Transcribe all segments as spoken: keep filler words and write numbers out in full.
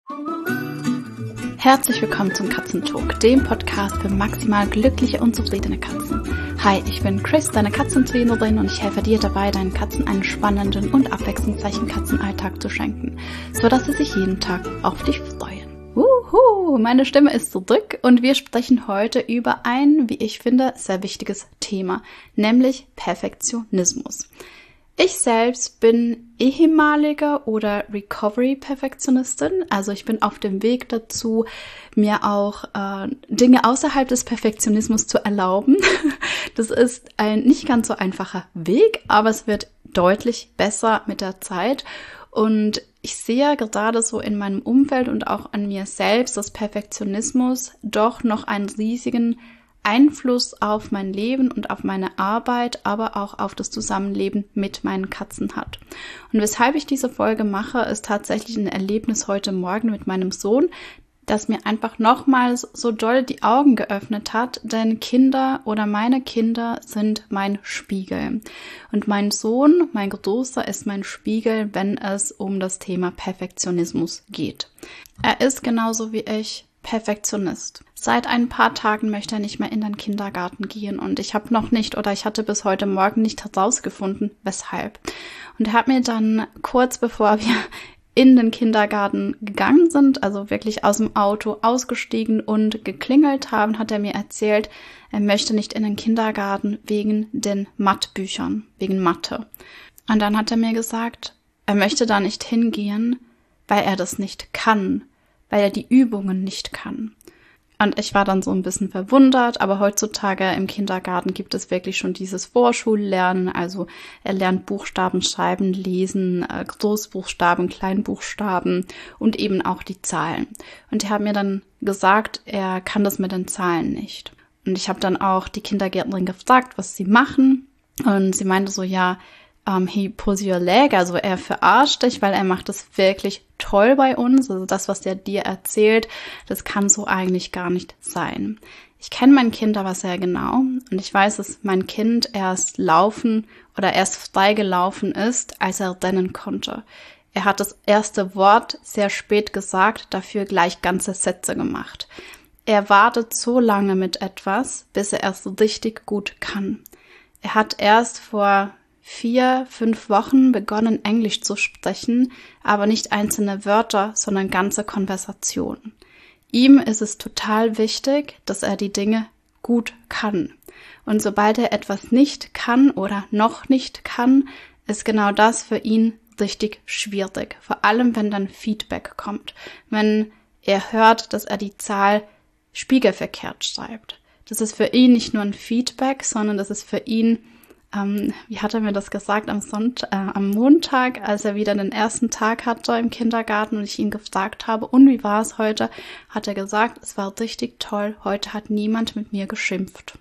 Herzlich willkommen zum Katzentalk, dem Podcast für maximal glückliche und zufriedene Katzen. Hi, ich bin Chris, deine Katzentrainerin, und ich helfe dir dabei, deinen Katzen einen spannenden und abwechslungsreichen Katzenalltag zu schenken, sodass sie sich jeden Tag auf dich freuen. Wuhu, meine Stimme ist zurück und wir sprechen heute über ein, wie ich finde, sehr wichtiges Thema, nämlich Perfektionismus. Ich selbst bin ehemalige oder Recovery-Perfektionistin, also ich bin auf dem Weg dazu, mir auch äh, Dinge außerhalb des Perfektionismus zu erlauben. Das ist ein nicht ganz so einfacher Weg, aber es wird deutlich besser mit der Zeit. Und ich sehe gerade so in meinem Umfeld und auch an mir selbst, dass Perfektionismus doch noch einen riesigen Einfluss auf mein Leben und auf meine Arbeit, aber auch auf das Zusammenleben mit meinen Katzen hat. Und weshalb ich diese Folge mache, ist tatsächlich ein Erlebnis heute Morgen mit meinem Sohn, das mir einfach nochmals so doll die Augen geöffnet hat, denn Kinder oder meine Kinder sind mein Spiegel. Und mein Sohn, mein Großer, ist mein Spiegel, wenn es um das Thema Perfektionismus geht. Er ist genauso wie ich Perfektionist. Seit ein paar Tagen möchte er nicht mehr in den Kindergarten gehen und ich habe noch nicht oder ich hatte bis heute Morgen nicht herausgefunden, weshalb. Und er hat mir dann kurz bevor wir in den Kindergarten gegangen sind, also wirklich aus dem Auto ausgestiegen und geklingelt haben, hat er mir erzählt, er möchte nicht in den Kindergarten wegen den Mathebüchern, wegen Mathe. Und dann hat er mir gesagt, er möchte da nicht hingehen, weil er das nicht kann, weil er die Übungen nicht kann. Und ich war dann so ein bisschen verwundert, aber heutzutage im Kindergarten gibt es wirklich schon dieses Vorschullernen, also er lernt Buchstaben schreiben, lesen, Großbuchstaben, Kleinbuchstaben und eben auch die Zahlen. Und er hat mir dann gesagt, er kann das mit den Zahlen nicht. Und ich habe dann auch die Kindergärtnerin gefragt, was sie machen, und sie meinte so, ja, Um, he pulls your leg, also er verarscht dich, weil er macht das wirklich toll bei uns. Also das, was er dir erzählt, das kann so eigentlich gar nicht sein. Ich kenne mein Kind aber sehr genau und ich weiß, dass mein Kind erst laufen oder erst frei gelaufen ist, als er rennen konnte. Er hat das erste Wort sehr spät gesagt, dafür gleich ganze Sätze gemacht. Er wartet so lange mit etwas, bis er erst richtig gut kann. Er hat erst vor vier, fünf Wochen begonnen, Englisch zu sprechen, aber nicht einzelne Wörter, sondern ganze Konversationen. Ihm ist es total wichtig, dass er die Dinge gut kann. Und sobald er etwas nicht kann oder noch nicht kann, ist genau das für ihn richtig schwierig. Vor allem, wenn dann Feedback kommt. Wenn er hört, dass er die Zahl spiegelverkehrt schreibt. Das ist für ihn nicht nur ein Feedback, sondern das ist für ihn, Ähm, wie hat er mir das gesagt, am Sonntag, äh, am Montag, als er wieder den ersten Tag hatte im Kindergarten und ich ihn gefragt habe, und wie war es heute, hat er gesagt, es war richtig toll, heute hat niemand mit mir geschimpft.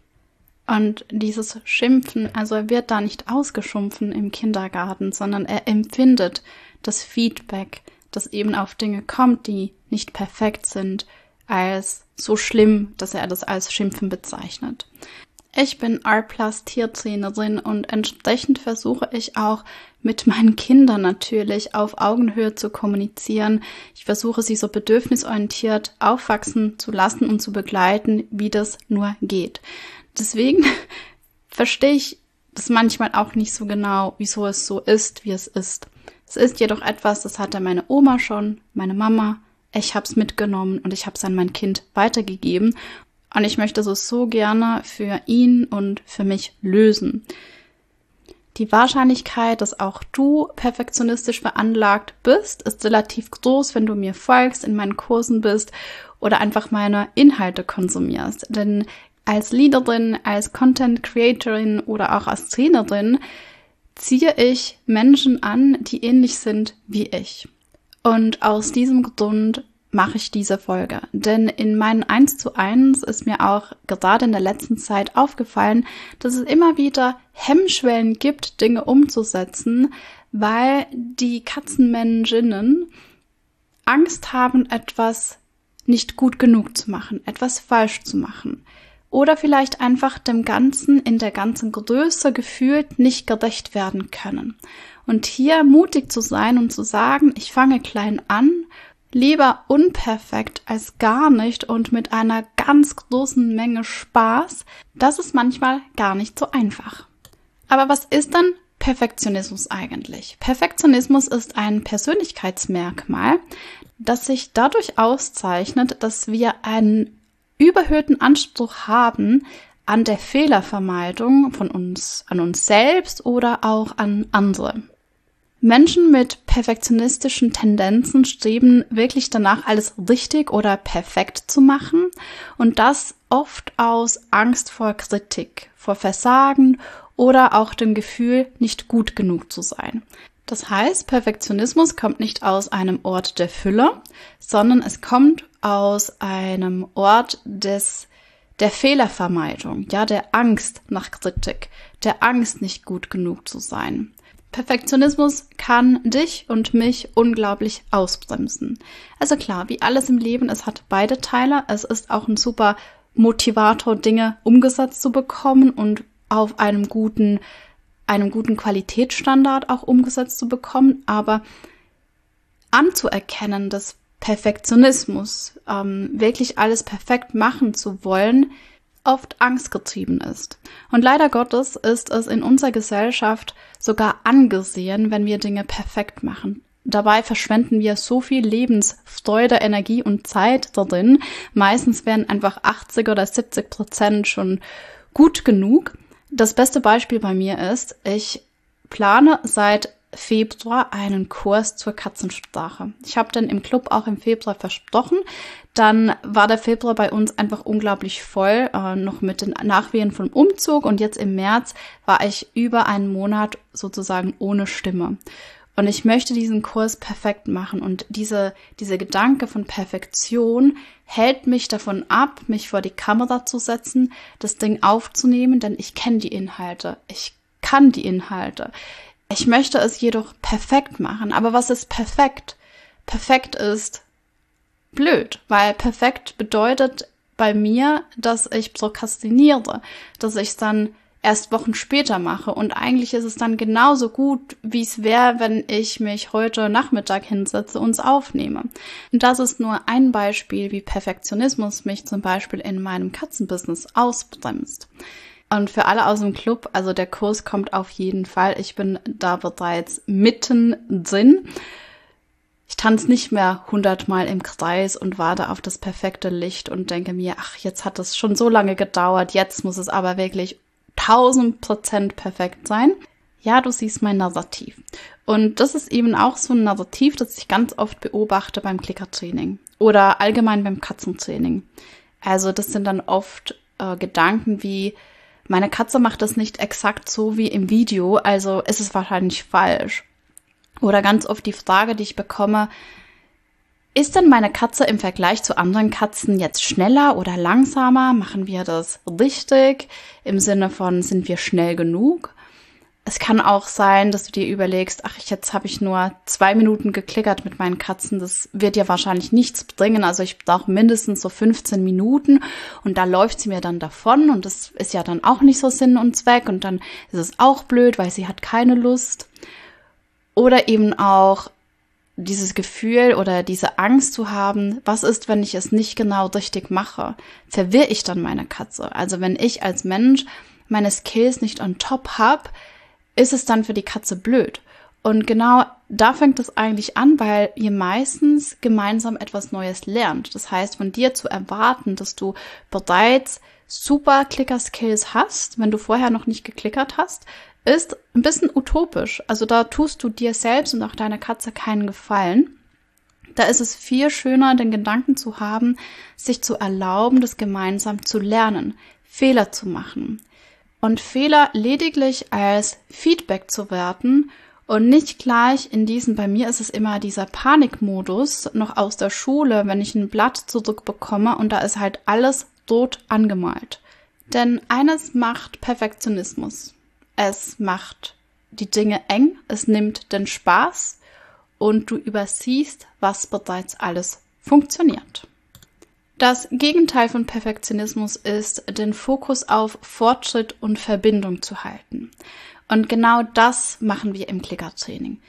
Und dieses Schimpfen, also er wird da nicht ausgeschimpfen im Kindergarten, sondern er empfindet das Feedback, das eben auf Dinge kommt, die nicht perfekt sind, als so schlimm, dass er das als Schimpfen bezeichnet. Ich bin R Plus Tiertrainerin und entsprechend versuche ich auch mit meinen Kindern natürlich auf Augenhöhe zu kommunizieren. Ich versuche sie so bedürfnisorientiert aufwachsen zu lassen und zu begleiten, wie das nur geht. Deswegen verstehe ich das manchmal auch nicht so genau, wieso es so ist, wie es ist. Es ist jedoch etwas, das hatte meine Oma schon, meine Mama. Ich habe es mitgenommen und ich habe es an mein Kind weitergegeben. Und ich möchte es so gerne für ihn und für mich lösen. Die Wahrscheinlichkeit, dass auch du perfektionistisch veranlagt bist, ist relativ groß, wenn du mir folgst, in meinen Kursen bist oder einfach meine Inhalte konsumierst. Denn als Leaderin, als Content Creatorin oder auch als Trainerin ziehe ich Menschen an, die ähnlich sind wie ich. Und aus diesem Grund mache ich diese Folge. Denn in meinen eins zu eins ist mir auch gerade in der letzten Zeit aufgefallen, dass es immer wieder Hemmschwellen gibt, Dinge umzusetzen, weil die Katzenmanaginnen Angst haben, etwas nicht gut genug zu machen, etwas falsch zu machen. Oder vielleicht einfach dem Ganzen in der ganzen Größe gefühlt nicht gerecht werden können. Und hier mutig zu sein und zu sagen, ich fange klein an, Lieber unperfekt als gar nicht und mit einer ganz großen Menge Spaß. Das ist manchmal gar nicht so einfach. Aber was ist denn Perfektionismus eigentlich? Perfektionismus ist ein Persönlichkeitsmerkmal, das sich dadurch auszeichnet, dass wir einen überhöhten Anspruch haben an der Fehlervermeidung von uns, an uns selbst oder auch an andere. Menschen mit perfektionistischen Tendenzen streben wirklich danach, alles richtig oder perfekt zu machen und das oft aus Angst vor Kritik, vor Versagen oder auch dem Gefühl, nicht gut genug zu sein. Das heißt, Perfektionismus kommt nicht aus einem Ort der Fülle, sondern es kommt aus einem Ort des der Fehlervermeidung, ja, der Angst nach Kritik, der Angst, nicht gut genug zu sein. Perfektionismus kann dich und mich unglaublich ausbremsen. Also klar, wie alles im Leben, es hat beide Teile. Es ist auch ein super Motivator, Dinge umgesetzt zu bekommen und auf einem guten, einem guten Qualitätsstandard auch umgesetzt zu bekommen. Aber anzuerkennen, dass Perfektionismus, ähm, wirklich alles perfekt machen zu wollen, oft angstgetrieben ist. Und leider Gottes ist es in unserer Gesellschaft sogar angesehen, wenn wir Dinge perfekt machen. Dabei verschwenden wir so viel Lebensfreude, Energie und Zeit darin. Meistens werden einfach achtzig oder siebzig Prozent schon gut genug. Das beste Beispiel bei mir ist, ich plane seit Februar einen Kurs zur Katzensprache. Ich habe den im Club auch im Februar versprochen. Dann war der Februar bei uns einfach unglaublich voll, äh, noch mit den Nachwehen vom Umzug. Und jetzt im März war ich über einen Monat sozusagen ohne Stimme. Und ich möchte diesen Kurs perfekt machen. Und diese, diese Gedanke von Perfektion hält mich davon ab, mich vor die Kamera zu setzen, das Ding aufzunehmen, denn ich kenne die Inhalte. Ich kann die Inhalte. Ich möchte es jedoch perfekt machen. Aber was ist perfekt? Perfekt ist blöd, weil perfekt bedeutet bei mir, dass ich prokrastiniere, dass ich es dann erst Wochen später mache. Und eigentlich ist es dann genauso gut, wie es wäre, wenn ich mich heute Nachmittag hinsetze und es aufnehme. Und das ist nur ein Beispiel, wie Perfektionismus mich zum Beispiel in meinem Katzenbusiness ausbremst. Und für alle aus dem Club, also der Kurs kommt auf jeden Fall. Ich bin da bereits mittendrin. Ich tanze nicht mehr hundertmal im Kreis und warte auf das perfekte Licht und denke mir, ach, jetzt hat es schon so lange gedauert, jetzt muss es aber wirklich tausend Prozent perfekt sein. Ja, du siehst mein Narrativ. Und das ist eben auch so ein Narrativ, das ich ganz oft beobachte beim Klickertraining oder allgemein beim Katzentraining. Also das sind dann oft äh, Gedanken wie, meine Katze macht das nicht exakt so wie im Video, also ist es wahrscheinlich falsch. Oder ganz oft die Frage, die ich bekomme, ist denn meine Katze im Vergleich zu anderen Katzen jetzt schneller oder langsamer? Machen wir das richtig? Im Sinne von, sind wir schnell genug? Es kann auch sein, dass du dir überlegst, ach, jetzt habe ich nur zwei Minuten geklickert mit meinen Katzen. Das wird ja wahrscheinlich nichts bringen. Also ich brauche mindestens so fünfzehn Minuten und da läuft sie mir dann davon und das ist ja dann auch nicht so Sinn und Zweck und dann ist es auch blöd, weil sie hat keine Lust. Oder eben auch dieses Gefühl oder diese Angst zu haben, was ist, wenn ich es nicht genau richtig mache? Verwirre ich dann meine Katze? Also wenn ich als Mensch meine Skills nicht on top habe, ist es dann für die Katze blöd. Und genau da fängt es eigentlich an, weil ihr meistens gemeinsam etwas Neues lernt. Das heißt, von dir zu erwarten, dass du bereits super Clicker-Skills hast, wenn du vorher noch nicht geklickert hast, ist ein bisschen utopisch. Also da tust du dir selbst und auch deiner Katze keinen Gefallen. Da ist es viel schöner, den Gedanken zu haben, sich zu erlauben, das gemeinsam zu lernen, Fehler zu machen. Und Fehler lediglich als Feedback zu werten und nicht gleich in diesem, bei mir ist es immer dieser Panikmodus, noch aus der Schule, wenn ich ein Blatt zurückbekomme und da ist halt alles rot angemalt. Denn eines macht Perfektionismus. Es macht die Dinge eng, es nimmt den Spaß und du übersiehst, was bereits alles funktioniert. Das Gegenteil von Perfektionismus ist, den Fokus auf Fortschritt und Verbindung zu halten. Und genau das machen wir im Klickertraining.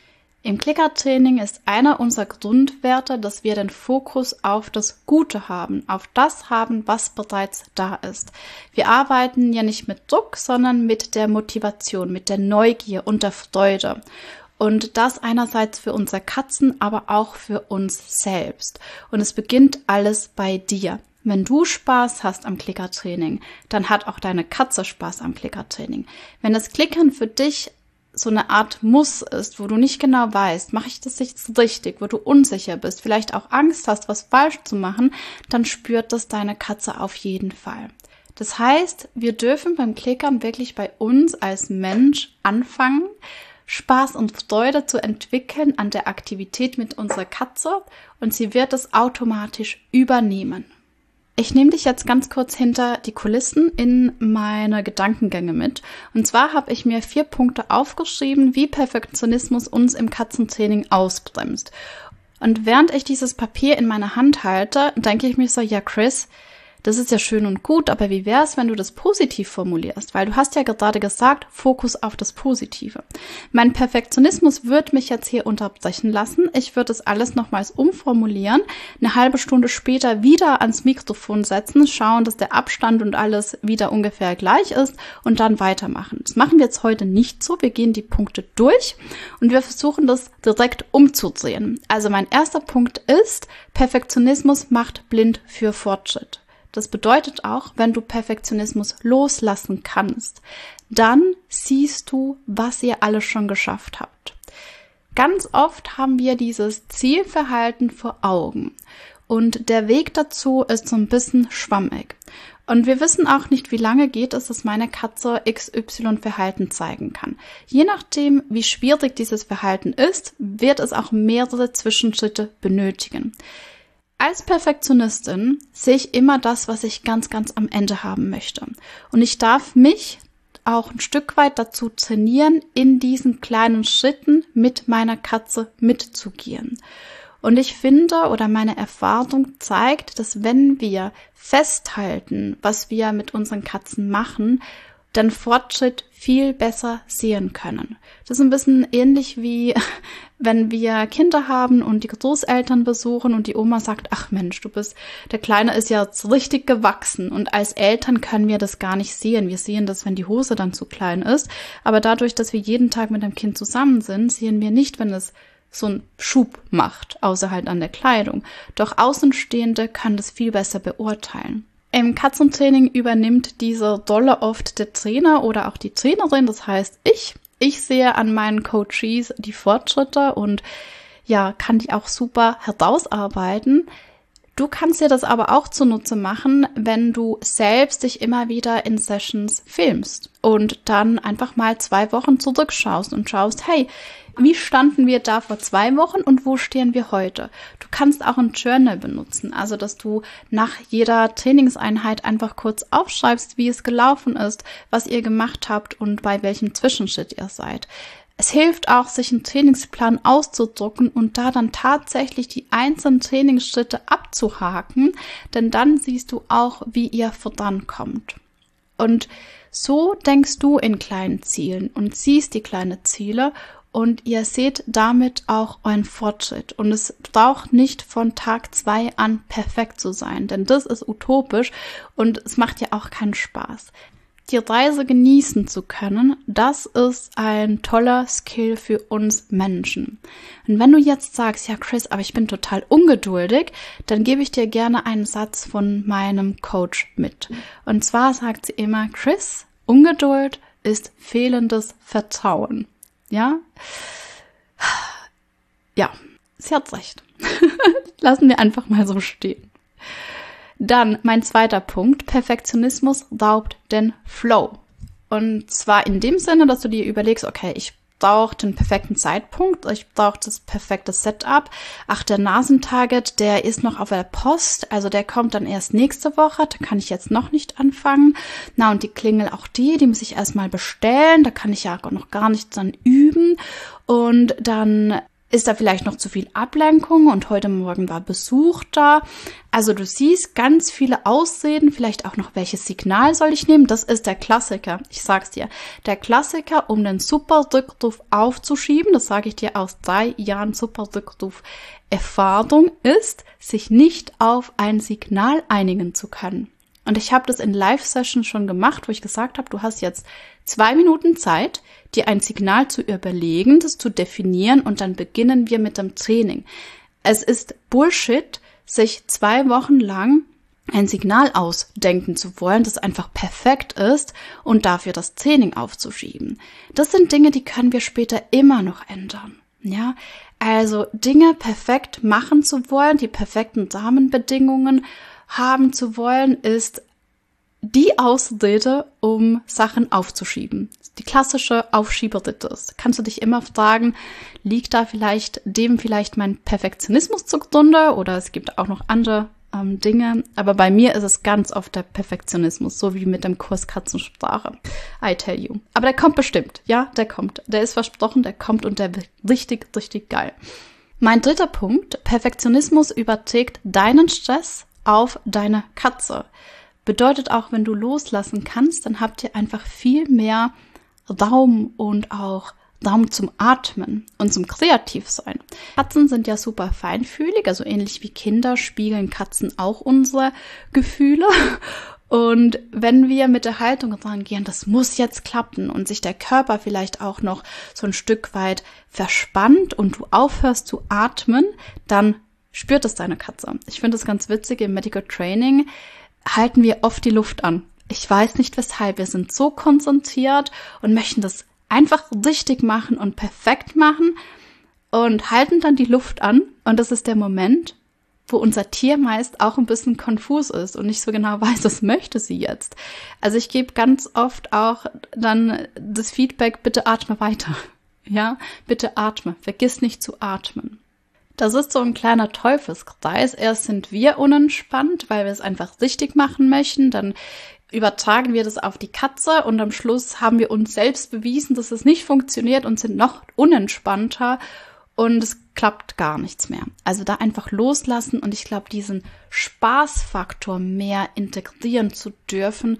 Im Klickertraining ist einer unserer Grundwerte, dass wir den Fokus auf das Gute haben, auf das haben, was bereits da ist. Wir arbeiten ja nicht mit Druck, sondern mit der Motivation, mit der Neugier und der Freude. Und das einerseits für unsere Katzen, aber auch für uns selbst. Und es beginnt alles bei dir. Wenn du Spaß hast am Klickertraining, dann hat auch deine Katze Spaß am Klickertraining. Wenn das Klickern für dich so eine Art Muss ist, wo du nicht genau weißt, mache ich das jetzt richtig, wo du unsicher bist, vielleicht auch Angst hast, was falsch zu machen, dann spürt das deine Katze auf jeden Fall. Das heißt, wir dürfen beim Klickern wirklich bei uns als Mensch anfangen, Spaß und Freude zu entwickeln an der Aktivität mit unserer Katze und sie wird es automatisch übernehmen. Ich nehme dich jetzt ganz kurz hinter die Kulissen in meine Gedankengänge mit. Und zwar habe ich mir vier Punkte aufgeschrieben, wie Perfektionismus uns im Katzentraining ausbremst. Und während ich dieses Papier in meiner Hand halte, denke ich mir so, ja Chris, das ist ja schön und gut, aber wie wäre es, wenn du das positiv formulierst? Weil du hast ja gerade gesagt, Fokus auf das Positive. Mein Perfektionismus wird mich jetzt hier unterbrechen lassen. Ich würde es alles nochmals umformulieren, eine halbe Stunde später wieder ans Mikrofon setzen, schauen, dass der Abstand und alles wieder ungefähr gleich ist und dann weitermachen. Das machen wir jetzt heute nicht so. Wir gehen die Punkte durch und wir versuchen das direkt umzudrehen. Also mein erster Punkt ist, Perfektionismus macht blind für Fortschritt. Das bedeutet auch, wenn du Perfektionismus loslassen kannst, dann siehst du, was ihr alles schon geschafft habt. Ganz oft haben wir dieses Zielverhalten vor Augen und der Weg dazu ist so ein bisschen schwammig. Und wir wissen auch nicht, wie lange geht es, dass meine Katze X Y-Verhalten zeigen kann. Je nachdem, wie schwierig dieses Verhalten ist, wird es auch mehrere Zwischenschritte benötigen. Als Perfektionistin sehe ich immer das, was ich ganz, ganz am Ende haben möchte. Und ich darf mich auch ein Stück weit dazu trainieren, in diesen kleinen Schritten mit meiner Katze mitzugehen. Und ich finde, oder meine Erfahrung zeigt, dass wenn wir festhalten, was wir mit unseren Katzen machen, den Fortschritt viel besser sehen können. Das ist ein bisschen ähnlich wie, wenn wir Kinder haben und die Großeltern besuchen und die Oma sagt, ach Mensch, du bist, der Kleine ist ja jetzt richtig gewachsen. Und als Eltern können wir das gar nicht sehen. Wir sehen das, wenn die Hose dann zu klein ist. Aber dadurch, dass wir jeden Tag mit dem Kind zusammen sind, sehen wir nicht, wenn es so einen Schub macht, außer halt an der Kleidung. Doch Außenstehende können das viel besser beurteilen. Im Katzentraining übernimmt diese Rolle oft der Trainer oder auch die Trainerin, das heißt ich. Ich sehe an meinen Coaches die Fortschritte und ja, kann die auch super herausarbeiten. Du kannst dir das aber auch zunutze machen, wenn du selbst dich immer wieder in Sessions filmst und dann einfach mal zwei Wochen zurückschaust und schaust, hey, wie standen wir da vor zwei Wochen und wo stehen wir heute? Du kannst auch ein Journal benutzen, also dass du nach jeder Trainingseinheit einfach kurz aufschreibst, wie es gelaufen ist, was ihr gemacht habt und bei welchem Zwischenschritt ihr seid. Es hilft auch, sich einen Trainingsplan auszudrucken und da dann tatsächlich die einzelnen Trainingsschritte abzuhaken, denn dann siehst du auch, wie ihr vorankommt. Und so denkst du in kleinen Zielen und siehst die kleinen Ziele und ihr seht damit auch euren Fortschritt. Und es braucht nicht von Tag zwei an perfekt zu sein, denn das ist utopisch und es macht ja auch keinen Spaß. Die Reise genießen zu können, das ist ein toller Skill für uns Menschen. Und wenn du jetzt sagst, ja Chris, aber ich bin total ungeduldig, dann gebe ich dir gerne einen Satz von meinem Coach mit. Und zwar sagt sie immer, Chris, Ungeduld ist fehlendes Vertrauen. Ja? Ja, sie hat recht. Lassen wir einfach mal so stehen. Dann mein zweiter Punkt, Perfektionismus raubt den Flow. Und zwar in dem Sinne, dass du dir überlegst, okay, ich brauche den perfekten Zeitpunkt, ich brauche das perfekte Setup. Ach, der Nasentarget, der ist noch auf der Post, also der kommt dann erst nächste Woche, da kann ich jetzt noch nicht anfangen. Na, und die Klingel auch die, die muss ich erstmal bestellen, da kann ich ja noch gar nicht dann üben. Und dann Ist da vielleicht noch zu viel Ablenkung und heute Morgen war Besuch da? Also du siehst ganz viele Ausreden, vielleicht auch noch, welches Signal soll ich nehmen? Das ist der Klassiker, ich sag's dir. Der Klassiker, um den Super-Rückruf aufzuschieben, das sage ich dir aus drei Jahren Super-Rückruf-Erfahrung, ist, sich nicht auf ein Signal einigen zu können. Und ich habe das in Live-Sessions schon gemacht, wo ich gesagt habe, du hast jetzt zwei Minuten Zeit, dir ein Signal zu überlegen, das zu definieren und dann beginnen wir mit dem Training. Es ist Bullshit, sich zwei Wochen lang ein Signal ausdenken zu wollen, das einfach perfekt ist und dafür das Training aufzuschieben. Das sind Dinge, die können wir später immer noch ändern. Ja, also Dinge perfekt machen zu wollen, die perfekten Rahmenbedingungen haben zu wollen, ist die Ausrede, um Sachen aufzuschieben. Die klassische Aufschieberitte. Kannst du dich immer fragen, liegt da vielleicht dem vielleicht mein Perfektionismus zugrunde oder es gibt auch noch andere ähm, Dinge. Aber bei mir ist es ganz oft der Perfektionismus, so wie mit dem Kurs Katzensprache. I tell you. Aber der kommt bestimmt. Ja, der kommt. Der ist versprochen, der kommt und der wird richtig, richtig geil. Mein dritter Punkt, Perfektionismus überträgt deinen Stress auf deine Katze. Bedeutet auch, wenn du loslassen kannst, dann habt ihr einfach viel mehr Raum und auch Raum zum Atmen und zum Kreativsein. Katzen sind ja super feinfühlig, also ähnlich wie Kinder spiegeln Katzen auch unsere Gefühle. Und wenn wir mit der Haltung rangehen, das muss jetzt klappen und sich der Körper vielleicht auch noch so ein Stück weit verspannt und du aufhörst zu atmen, dann spürt es deine Katze. Ich finde es ganz witzig, im Medical Training halten wir oft die Luft an. Ich weiß nicht weshalb. Wir sind so konzentriert und möchten das einfach richtig machen und perfekt machen und halten dann die Luft an. Und das ist der Moment, wo unser Tier meist auch ein bisschen konfus ist und nicht so genau weiß, was möchte sie jetzt. Also ich gebe ganz oft auch dann das Feedback, bitte atme weiter. Ja, bitte atme. Vergiss nicht zu atmen. Das ist so ein kleiner Teufelskreis. Erst sind wir unentspannt, weil wir es einfach richtig machen möchten. Dann übertragen wir das auf die Katze und am Schluss haben wir uns selbst bewiesen, dass es nicht funktioniert und sind noch unentspannter und es klappt gar nichts mehr. Also da einfach loslassen und ich glaube, diesen Spaßfaktor mehr integrieren zu dürfen,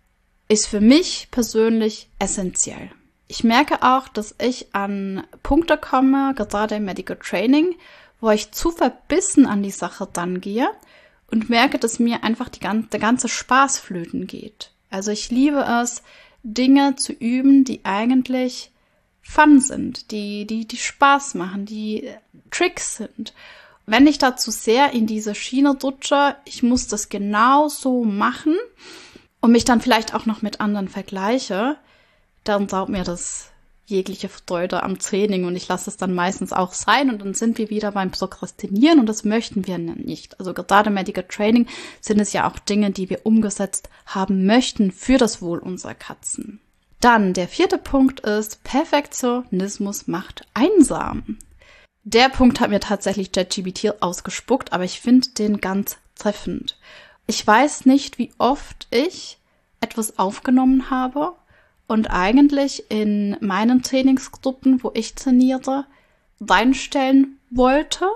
ist für mich persönlich essentiell. Ich merke auch, dass ich an Punkte komme, gerade im Medical Training, wo ich zu verbissen an die Sache dann gehe und merke, dass mir einfach die ganze, der ganze Spaß flöten geht. Also ich liebe es, Dinge zu üben, die eigentlich Fun sind, die, die, die Spaß machen, die Tricks sind. Wenn ich da zu sehr in diese Schiene rutsche, ich muss das genau so machen und mich dann vielleicht auch noch mit anderen vergleiche, dann raubt mir das jegliche Freude am Training und ich lasse es dann meistens auch sein und dann sind wir wieder beim Prokrastinieren und das möchten wir nicht. Also gerade im Medical Training sind es ja auch Dinge, die wir umgesetzt haben möchten für das Wohl unserer Katzen. Dann der vierte Punkt ist, Perfektionismus macht einsam. Der Punkt hat mir tatsächlich ChatGPT ausgespuckt, aber ich finde den ganz treffend. Ich weiß nicht, wie oft ich etwas aufgenommen habe und eigentlich in meinen Trainingsgruppen, wo ich trainiere, reinstellen wollte,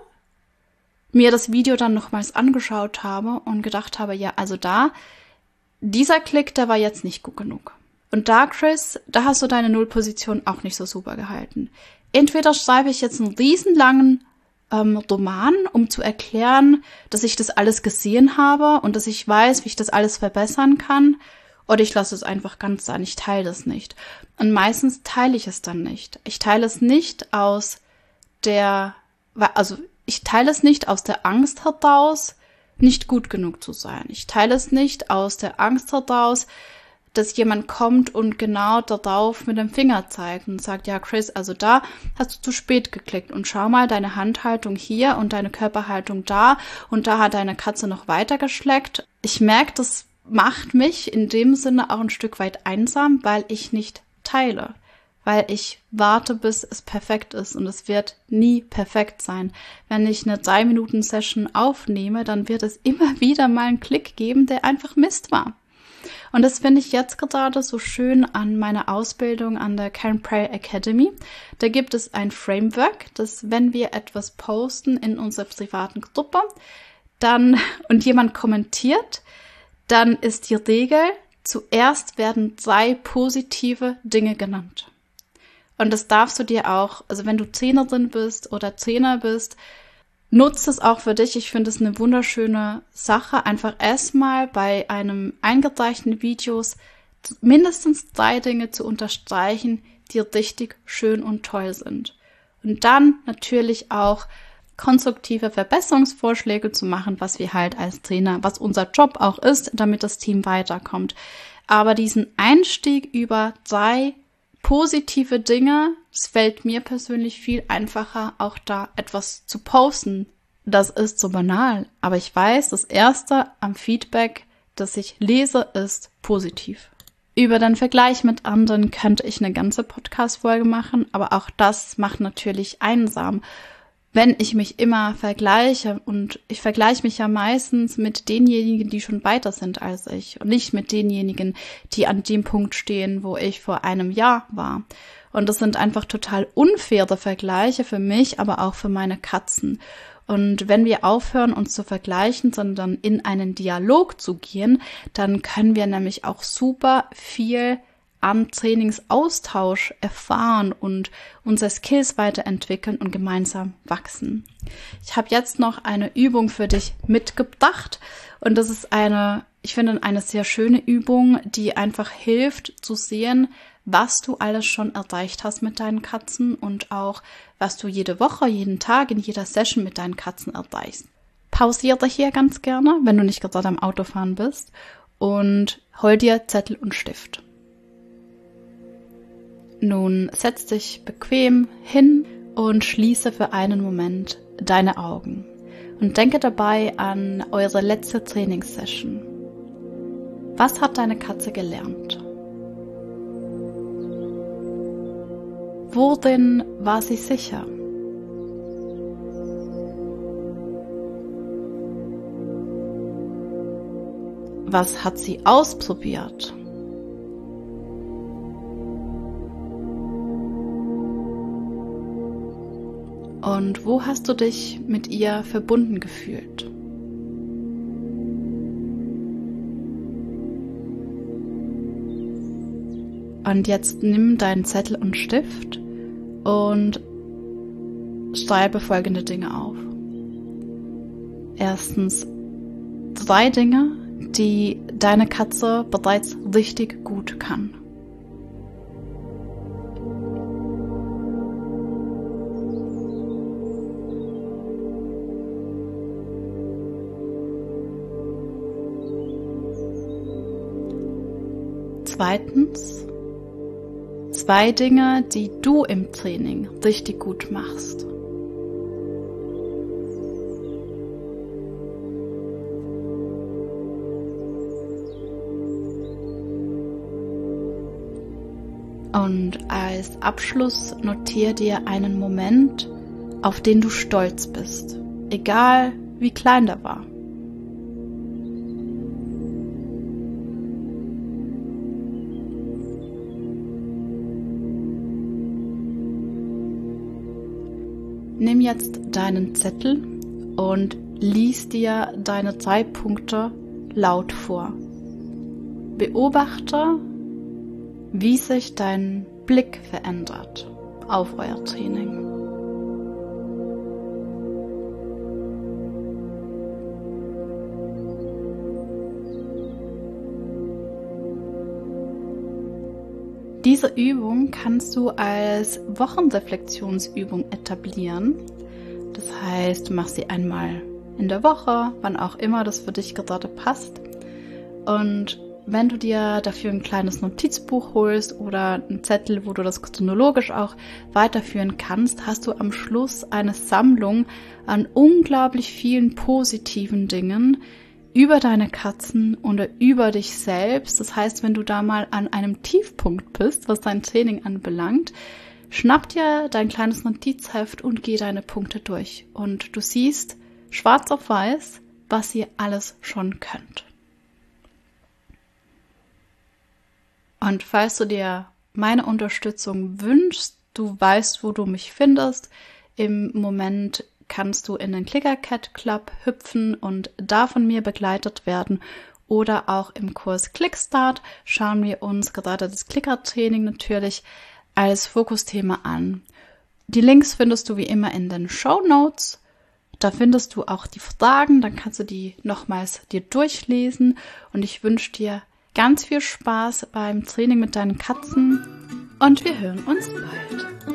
mir das Video dann nochmals angeschaut habe und gedacht habe, ja, also da, dieser Klick, der war jetzt nicht gut genug. Und da, Chris, da hast du deine Nullposition auch nicht so super gehalten. Entweder schreibe ich jetzt einen riesenlangen ähm, Roman, um zu erklären, dass ich das alles gesehen habe und dass ich weiß, wie ich das alles verbessern kann, oder ich lasse es einfach ganz sein, ich teile das nicht. Und meistens teile ich es dann nicht. Ich teile es nicht aus der, also ich teile es nicht aus der Angst heraus, nicht gut genug zu sein. Ich teile es nicht aus der Angst heraus, dass jemand kommt und genau darauf mit dem Finger zeigt und sagt, ja Chris, also da hast du zu spät geklickt und schau mal, deine Handhaltung hier und deine Körperhaltung da und da hat deine Katze noch weiter geschleckt. Ich merke, das macht mich in dem Sinne auch ein Stück weit einsam, weil ich nicht teile, weil ich warte, bis es perfekt ist und es wird nie perfekt sein. Wenn ich eine drei Minuten Session aufnehme, dann wird es immer wieder mal einen Klick geben, der einfach Mist war. Und das finde ich jetzt gerade so schön an meiner Ausbildung an der Karen Prey Academy. Da gibt es ein Framework, dass wenn wir etwas posten in unserer privaten Gruppe, dann und jemand kommentiert, dann ist die Regel, zuerst werden drei positive Dinge genannt. Und das darfst du dir auch, also wenn du Trainerin bist oder Trainer bist, nutzt es auch für dich. Ich finde es eine wunderschöne Sache, einfach erstmal bei einem eingereichten Videos mindestens drei Dinge zu unterstreichen, die richtig schön und toll sind. Und dann natürlich auch konstruktive Verbesserungsvorschläge zu machen, was wir halt als Trainer, was unser Job auch ist, damit das Team weiterkommt. Aber diesen Einstieg über drei positive Dinge, es fällt mir persönlich viel einfacher, auch da etwas zu posten. Das ist so banal, aber ich weiß, das Erste am Feedback, das ich lese, ist positiv. Über den Vergleich mit anderen könnte ich eine ganze Podcast-Folge machen, aber auch das macht natürlich einsam, wenn ich mich immer vergleiche. Und ich vergleiche mich ja meistens mit denjenigen, die schon weiter sind als ich und nicht mit denjenigen, die an dem Punkt stehen, wo ich vor einem Jahr war. Und das sind einfach total unfaire Vergleiche für mich, aber auch für meine Katzen. Und wenn wir aufhören, uns zu vergleichen, sondern in einen Dialog zu gehen, dann können wir nämlich auch super viel am Trainingsaustausch erfahren und unsere Skills weiterentwickeln und gemeinsam wachsen. Ich habe jetzt noch eine Übung für dich mitgebracht und das ist eine, ich finde, eine sehr schöne Übung, die einfach hilft zu sehen, was du alles schon erreicht hast mit deinen Katzen und auch, was du jede Woche, jeden Tag, in jeder Session mit deinen Katzen erreichst. Pausiere hier ganz gerne, wenn du nicht gerade am Autofahren bist, und hol dir Zettel und Stift. Nun setz dich bequem hin und schließe für einen Moment deine Augen und denke dabei an eure letzte Trainingssession. Was hat deine Katze gelernt? Worin war sie sicher? Was hat sie ausprobiert? Und wo hast du dich mit ihr verbunden gefühlt? Und jetzt nimm deinen Zettel und Stift und schreibe folgende Dinge auf. Erstens, drei Dinge, die deine Katze bereits richtig gut kann. Zweitens, zwei Dinge, die du im Training richtig gut machst. Und als Abschluss notiere dir einen Moment, auf den du stolz bist, egal wie klein der war. Nimm jetzt deinen Zettel und lies dir deine drei Punkte laut vor. Beobachte, wie sich dein Blick verändert auf euer Training. Diese Übung kannst du als Wochenreflexionsübung etablieren. Das heißt, du machst sie einmal in der Woche, wann auch immer das für dich gerade passt. Und wenn du dir dafür ein kleines Notizbuch holst oder einen Zettel, wo du das chronologisch auch weiterführen kannst, hast du am Schluss eine Sammlung an unglaublich vielen positiven Dingen über deine Katzen oder über dich selbst. Das heißt, wenn du da mal an einem Tiefpunkt bist, was dein Training anbelangt, schnapp dir dein kleines Notizheft und geh deine Punkte durch. Und du siehst schwarz auf weiß, was ihr alles schon könnt. Und falls du dir meine Unterstützung wünschst, du weißt, wo du mich findest. Im Moment kannst du in den Clicker Cat Club hüpfen und da von mir begleitet werden. Oder auch im Kurs Clickstart schauen wir uns gerade das Clicker-Training natürlich als Fokusthema an. Die Links findest du wie immer in den Shownotes. Da findest du auch die Fragen, dann kannst du die nochmals dir durchlesen. Und ich wünsche dir ganz viel Spaß beim Training mit deinen Katzen und wir hören uns bald.